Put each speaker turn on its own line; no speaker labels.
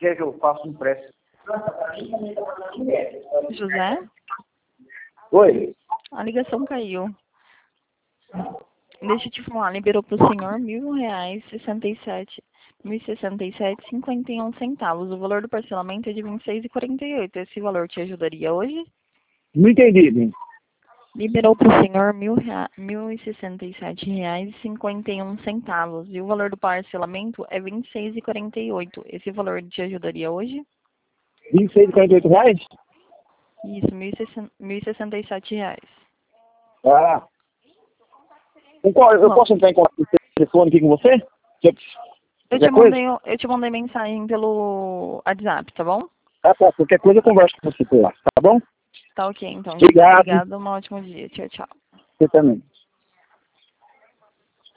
quer que eu faça um empréstimo?
José?
Oi?
A ligação caiu. Deixa eu te falar, liberou para o senhor R$ 1.067,51. O valor do parcelamento é de 26,48. Esse valor te ajudaria hoje?
Não entendi.
Liberou para o senhor R$ 1.067,51. E o valor do parcelamento é 26,48. Esse valor te ajudaria hoje?
R$ 26,48?
Isso, R$ 1.067.
Ah. Eu posso entrar em contato com o telefone aqui com você?
Eu te mandei mensagem pelo WhatsApp, tá bom?
Ah, tá. Qualquer coisa eu converso com você por lá, tá bom?
Tá ok, então.
Obrigado.
Obrigado, um ótimo dia. Tchau, tchau.
Você também.